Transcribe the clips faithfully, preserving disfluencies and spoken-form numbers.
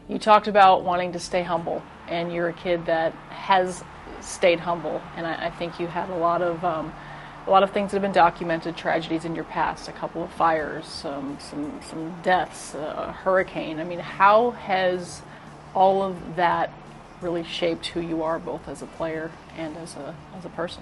You talked about wanting to stay humble, and you're a kid that has stayed humble, and I, I think you had a lot of um, a lot of things that have been documented, tragedies in your past, a couple of fires, um, some some deaths, a hurricane. I mean, how has all of that really shaped who you are, both as a player and as a as a person?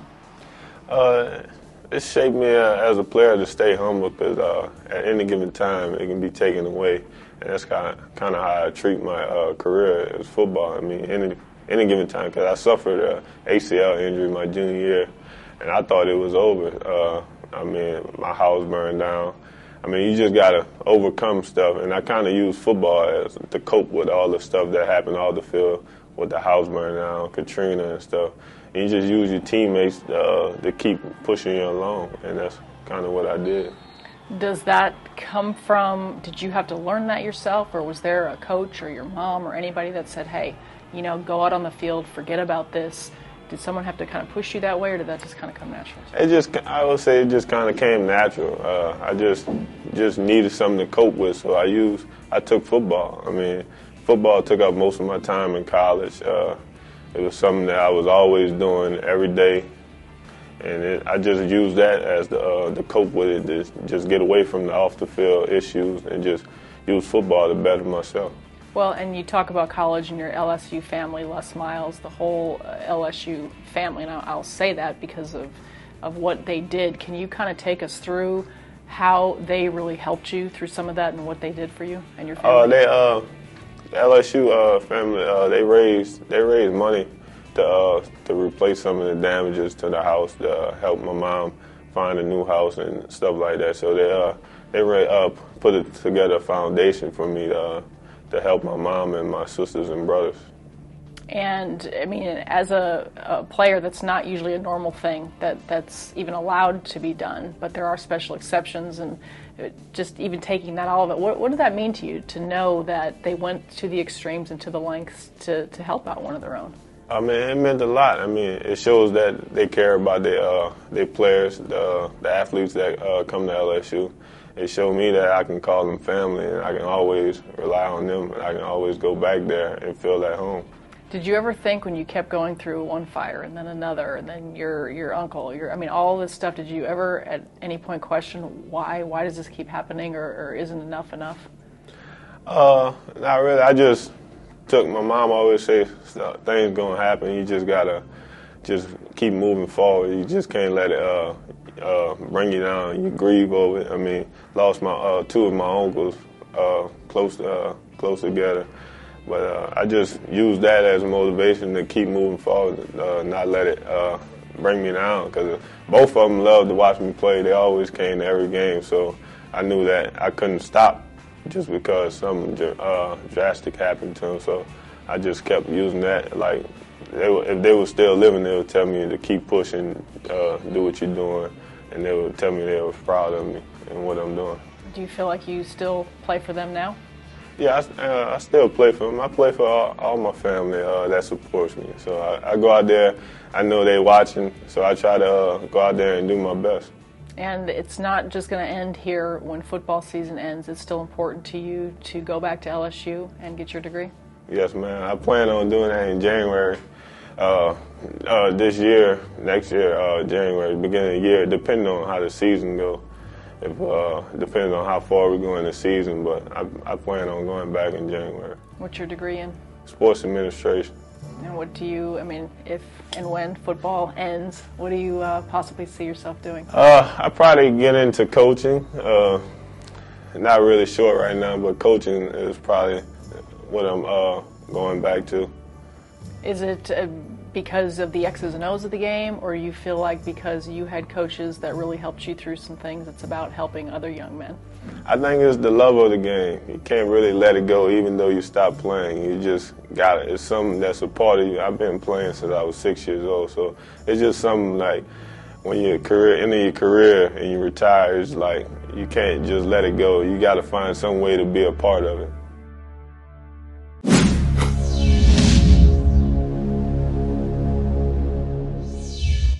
Uh, it shaped me uh, as a player to stay humble, because uh, at any given time it can be taken away, and that's kind of kind of how I treat my uh, career as football. I mean, any any given time, because I suffered a A C L injury my junior year, and I thought it was over. Uh, I mean, my house burned down. I mean, you just gotta overcome stuff, and I kind of use football as to cope with all the stuff that happened off the field, with the house burning down, Katrina and stuff. And you just use your teammates uh, to keep pushing you along, and that's kind of what I did. Does that come from, did you have to learn that yourself, or was there a coach or your mom or anybody that said, hey, you know, go out on the field, forget about this? Did someone have to kind of push you that way, or did that just kind of come natural? It just, I would say it just kind of came natural. Uh, I just just needed something to cope with, so I used, I took football. I mean, football took up most of my time in college. Uh, it was something that I was always doing every day, and it, I just used that as the uh, to cope with it, to just get away from the off-the-field issues and just use football to better myself. Well, and you talk about college and your L S U family, Les Miles, the whole uh, L S U family, and I'll, I'll say that because of, of what they did. Can you kind of take us through how they really helped you through some of that and what they did for you and your family? Uh, they, uh, the L S U uh, family, uh, they raised they raised money to uh, to replace some of the damages to the house, to uh, help my mom find a new house and stuff like that. So they uh, they really, uh, put it together a foundation for me to uh, to help my mom and my sisters and brothers. And I mean, as a, a player, that's not usually a normal thing that that's even allowed to be done, but there are special exceptions, and just even taking that, all of it, what, what did that mean to you, to know that they went to the extremes and to the lengths to, to help out one of their own? I mean, it meant a lot. I mean, it shows that they care about their uh, their players, the, the athletes that uh, come to L S U. It showed me that I can call them family, and I can always rely on them, and I can always go back there and feel at home. Did you ever think, when you kept going through one fire and then another, and then your your uncle, your I mean, all this stuff, did you ever at any point question why why does this keep happening, or, or isn't enough enough? Uh, not really. I just took, my mom always say, things gonna happen. You just gotta just keep moving forward. You just can't let it uh, uh, bring you down. You grieve over it. I mean, lost my uh, two of my uncles uh, close uh, close together. But uh, I just use that as a motivation to keep moving forward, uh, not let it uh, bring me down, because both of them loved to watch me play. They always came to every game, so I knew that I couldn't stop just because something uh, drastic happened to them. So I just kept using that. Like, they were, if they were still living, they would tell me to keep pushing, uh, do what you're doing, and they would tell me they were proud of me and what I'm doing. Do you feel like you still play for them now? Yeah, I, uh, I still play for them. I play for all, all my family uh, that supports me. So I, I go out there, I know they're watching, so I try to uh, go out there and do my best. And it's not just going to end here when football season ends. It's still important to you to go back to L S U and get your degree? Yes, man. I plan on doing that in January. Uh, uh, this year, next year, uh, January, beginning of the year, depending on how the season goes. If uh, depends on how far we go in the season, but I, I plan on going back in January. What's your degree in? Sports administration. And what do you, I mean, if and when football ends, what do you uh, possibly see yourself doing? Uh, I probably get into coaching. Uh, not really sure right now, but coaching is probably what I'm uh, going back to. Is it uh, because of the X's and O's of the game, or you feel like because you had coaches that really helped you through some things, it's about helping other young men? I think it's the love of the game. You can't really let it go even though you stop playing. You just got it. It's something that's a part of you. I've been playing since I was six years old, so it's just something like when your career, end of your career and you retire, it's like you can't just let it go. You got to find some way to be a part of it.